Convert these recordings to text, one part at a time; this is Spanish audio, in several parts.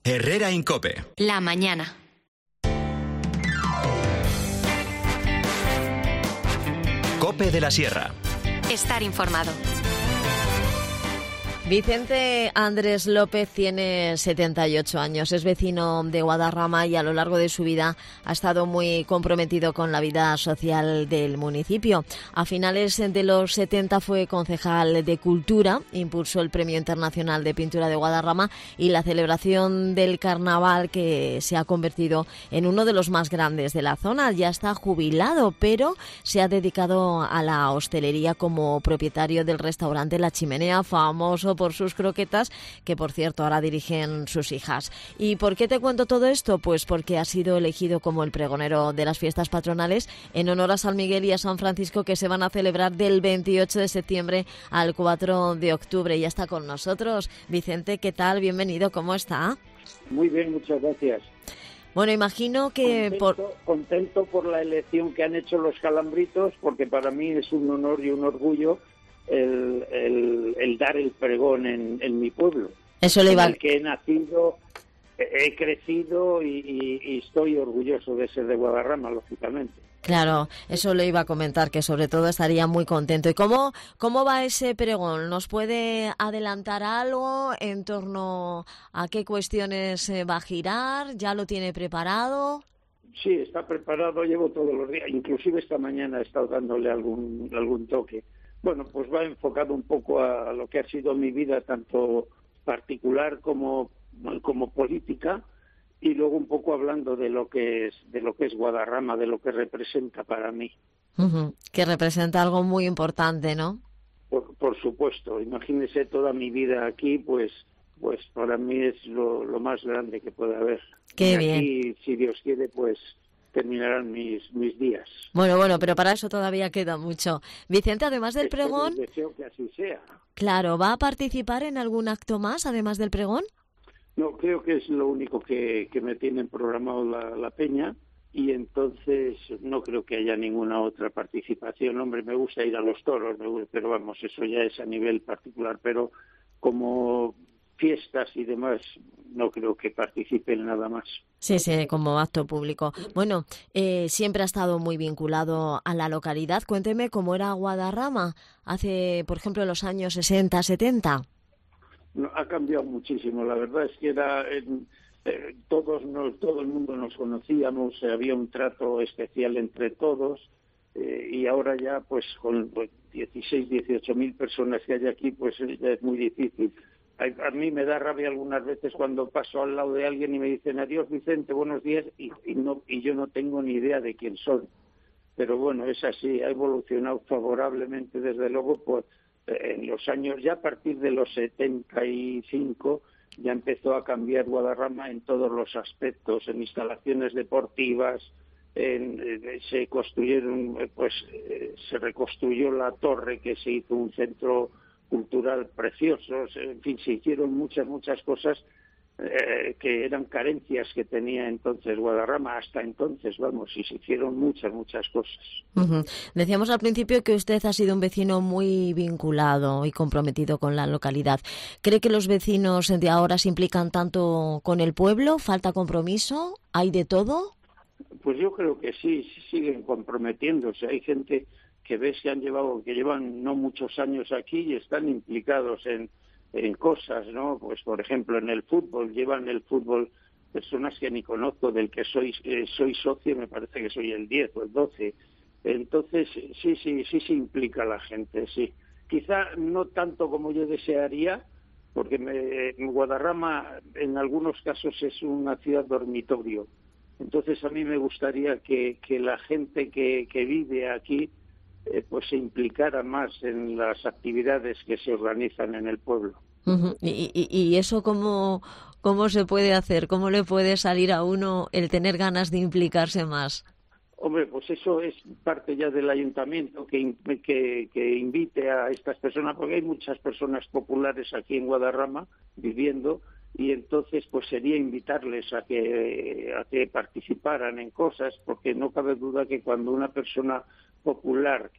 Herrera Incope. La mañana. Cope de la Sierra. Estar informado. Vicente Andrés López tiene 78 años, es vecino de Guadarrama y a lo largo de su vida ha estado muy comprometido con la vida social del municipio. A finales de los 70 fue concejal de Cultura, impulsó el Premio Internacional de Pintura de Guadarrama y la celebración del carnaval, que se ha convertido en uno de los más grandes de la zona. Ya está jubilado, pero se ha dedicado a la hostelería como propietario del restaurante La Chimenea, famoso por sus croquetas, que por cierto ahora dirigen sus hijas. ¿Y por qué te cuento todo esto? Pues porque ha sido elegido como el pregonero de las fiestas patronales en honor a San Miguel y a San Francisco, que se van a celebrar del 28 de septiembre al 4 de octubre. Ya está con nosotros. Vicente, ¿qué tal? Bienvenido, ¿cómo está? Muy bien, muchas gracias. Bueno, imagino que... Contento por la elección que han hecho los calambritos, porque para mí es un honor y un orgullo el dar el pregón en mi pueblo. Eso le iba... En el que he nacido, he crecido y estoy orgulloso de ser de Guadarrama, lógicamente. Claro, eso le iba a comentar, que sobre todo estaría muy contento. ¿Y cómo va ese pregón? ¿Nos puede adelantar algo en torno a qué cuestiones va a girar? ¿Ya lo tiene preparado? Sí, está preparado, llevo todos los días, inclusive esta mañana he estado dándole algún toque. Bueno, pues va enfocado un poco a lo que ha sido mi vida, tanto particular como política, y luego un poco hablando de lo que es Guadarrama, de lo que representa para mí. Que representa algo muy importante, ¿no? Por supuesto, imagínese toda mi vida aquí, pues para mí es lo más grande que puede haber. Qué y bien. aquí, si Dios quiere, pues terminarán mis días. Bueno, pero para eso todavía queda mucho. Vicente, además del pregón... Deseo que así sea. Claro, ¿va a participar en algún acto más, además del pregón? No, creo que es lo único que me tienen programado la peña, y entonces no creo que haya ninguna otra participación. Hombre, me gusta ir a los toros, pero vamos, eso ya es a nivel particular, pero como fiestas y demás, no creo que participen nada más. Sí, como acto público. Bueno, siempre ha estado muy vinculado a la localidad. Cuénteme cómo era Guadarrama hace, por ejemplo, en los años 60, 70. No, ha cambiado muchísimo. La verdad es que todo el mundo nos conocíamos, había un trato especial entre todos, y ahora ya, pues con 16, 18.000 personas que hay aquí, pues ya es muy difícil. A mí me da rabia algunas veces cuando paso al lado de alguien y me dicen adiós Vicente, buenos días, y yo no tengo ni idea de quién son. Pero bueno, es así, ha evolucionado favorablemente, desde luego, pues en los años, ya a partir de los 75, ya empezó a cambiar Guadarrama en todos los aspectos, en instalaciones deportivas, se construyeron, se reconstruyó la torre, que se hizo un centro cultural precioso, en fin, se hicieron muchas cosas que eran carencias que tenía entonces Guadarrama, hasta entonces, vamos, y se hicieron muchas cosas. Decíamos al principio que usted ha sido un vecino muy vinculado y comprometido con la localidad. ¿Cree que los vecinos de ahora se implican tanto con el pueblo? ¿Falta compromiso? ¿Hay de todo? Pues yo creo que sí, siguen comprometiéndose. Hay gente que que llevan no muchos años aquí y están implicados en cosas, ¿no? Pues por ejemplo en el fútbol, llevan el fútbol personas que ni conozco, del que soy socio, me parece que soy el 10 o el 12. Entonces sí se implica la gente, sí. Quizá no tanto como yo desearía, porque Guadarrama en algunos casos es una ciudad dormitorio. Entonces a mí me gustaría que la gente que vive aquí pues se implicara más en las actividades que se organizan en el pueblo. ¿Y eso cómo se puede hacer? ¿Cómo le puede salir a uno el tener ganas de implicarse más? Hombre, pues eso es parte ya del ayuntamiento, que invite a estas personas, porque hay muchas personas populares aquí en Guadarrama viviendo, y entonces pues sería invitarles a que participaran en cosas, porque no cabe duda que cuando una persona popular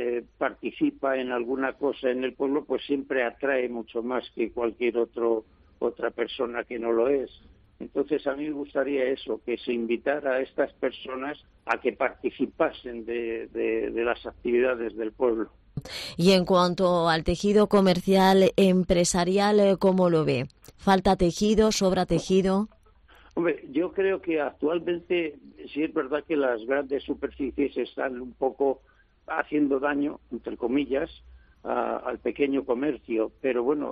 participa en alguna cosa en el pueblo, pues siempre atrae mucho más que cualquier otro otra persona que no lo es. Entonces a mí me gustaría eso, que se invitara a estas personas a que participasen de las actividades del pueblo. Y en cuanto al tejido comercial, empresarial, ¿cómo lo ve? ¿Falta tejido? ¿Sobra tejido? Hombre, yo creo que actualmente sí es verdad que las grandes superficies están un poco haciendo daño, entre comillas, al pequeño comercio, pero bueno,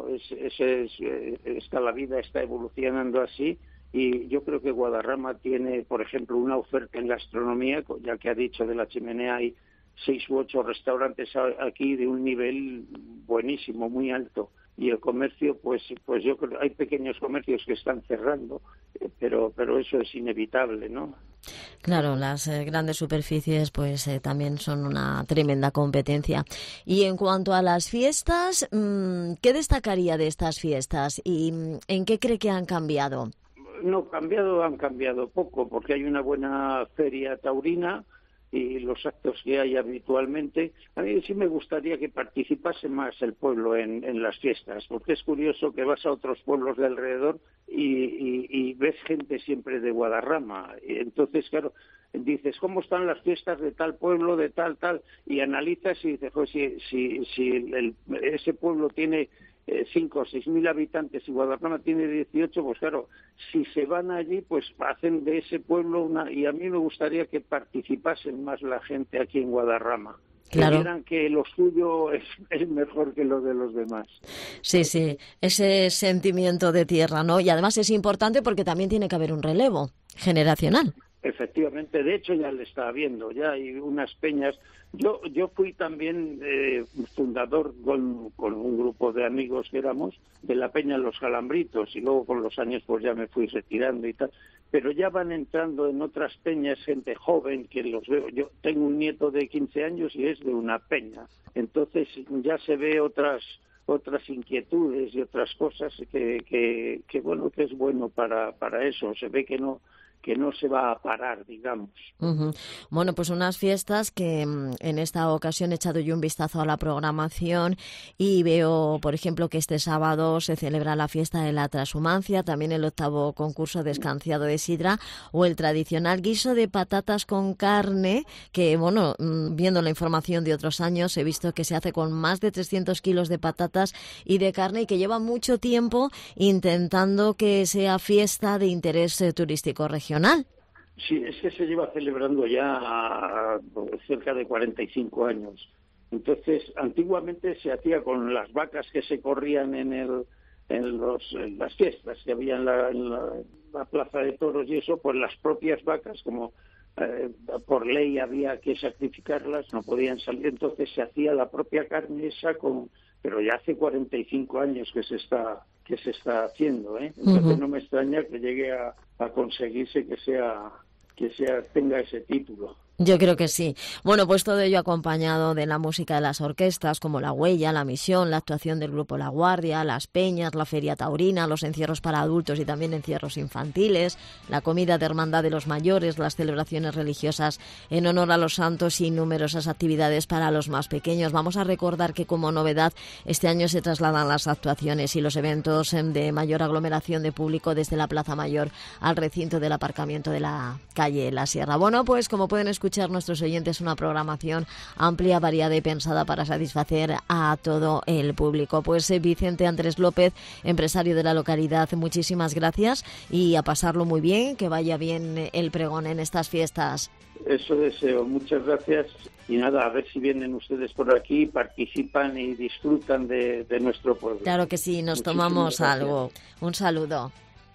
la vida está evolucionando así, y yo creo que Guadarrama tiene, por ejemplo, una oferta en gastronomía, ya que ha dicho de la Chimenea, hay 6 u 8 restaurantes aquí de un nivel buenísimo, muy alto. Y el comercio, pues yo creo, hay pequeños comercios que están cerrando, pero eso es inevitable, ¿no? Claro, las grandes superficies pues también son una tremenda competencia. Y en cuanto a las fiestas, ¿qué destacaría de estas fiestas y en qué cree que han cambiado? No, han cambiado poco, porque hay una buena feria taurina y los actos que hay habitualmente. A mí sí me gustaría que participase más el pueblo en las fiestas, porque es curioso que vas a otros pueblos de alrededor y ves gente siempre de Guadarrama. Entonces, claro, dices, ¿cómo están las fiestas de tal pueblo, de tal, y analizas y dices, pues si ese pueblo tiene 5 o 6 mil habitantes y Guadarrama tiene 18, pues claro, si se van allí, pues hacen de ese pueblo y a mí me gustaría que participasen más la gente aquí en Guadarrama. Claro. Que vieran que lo suyo es mejor que lo de los demás. Sí, ese sentimiento de tierra, ¿no? Y además es importante porque también tiene que haber un relevo generacional. Efectivamente, de hecho ya le está habiendo, ya hay unas peñas. Yo fui también fundador con un grupo de amigos que éramos de la Peña Los Jalambritos, y luego con los años pues ya me fui retirando y tal, pero ya van entrando en otras peñas gente joven que los veo. Yo tengo un nieto de 15 años y es de una peña, entonces ya se ve otras inquietudes y otras cosas que bueno, que es bueno para eso. Se ve que no se va a parar, digamos. Uh-huh. Bueno, pues unas fiestas que en esta ocasión he echado yo un vistazo a la programación y veo, por ejemplo, que este sábado se celebra la fiesta de la transhumancia, también el 8º concurso de escanciado de sidra o el tradicional guiso de patatas con carne, que, bueno, viendo la información de otros años, he visto que se hace con más de 300 kilos de patatas y de carne y que lleva mucho tiempo intentando que sea fiesta de interés turístico regional. Sí, es que se lleva celebrando ya cerca de 45 años. Entonces, antiguamente se hacía con las vacas que se corrían en las fiestas que había en la plaza de toros y eso, pues las propias vacas, como por ley había que sacrificarlas, no podían salir, entonces se hacía la propia carne esa pero ya hace 45 años que se está haciendo, ¿eh? Entonces no me extraña que llegue a conseguirse que tenga ese título. Yo creo que sí. Bueno, pues todo ello acompañado de la música de las orquestas como La Huella, La Misión, la actuación del grupo La Guardia, las peñas, la feria taurina, los encierros para adultos y también encierros infantiles, la comida de hermandad de los mayores, las celebraciones religiosas en honor a los santos y numerosas actividades para los más pequeños. Vamos a recordar que como novedad este año se trasladan las actuaciones y los eventos de mayor aglomeración de público desde la Plaza Mayor al recinto del aparcamiento de la calle La Sierra. Bueno, pues como pueden escuchar nuestros oyentes, una programación amplia, variada y pensada para satisfacer a todo el público. Pues Vicente Andrés López, empresario de la localidad, muchísimas gracias y a pasarlo muy bien, que vaya bien el pregón en estas fiestas. Eso deseo, muchas gracias y nada, a ver si vienen ustedes por aquí, participan y disfrutan de nuestro pueblo. Claro que sí, nos tomamos algo. Un saludo.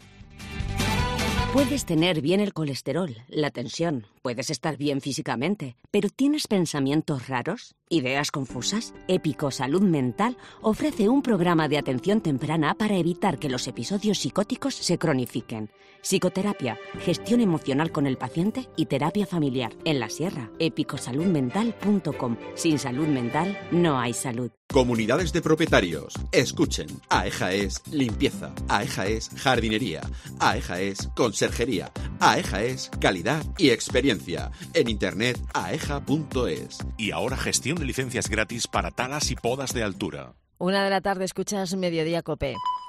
Puedes tener bien el colesterol, la tensión, puedes estar bien físicamente, pero ¿tienes pensamientos raros? ¿Ideas confusas? Épico Salud Mental ofrece un programa de atención temprana para evitar que los episodios psicóticos se cronifiquen. Psicoterapia, gestión emocional con el paciente y terapia familiar. En La Sierra, epicosaludmental.com. Sin salud mental no hay salud. Comunidades de propietarios, escuchen. AEJA es limpieza, AEJA es jardinería, AEJA es conserjería, AEJA es calidad y experiencia. En internet aeja.es. Y ahora gestión de licencias gratis para talas y podas de altura. 1:00 p.m, escuchas Mediodía COPE.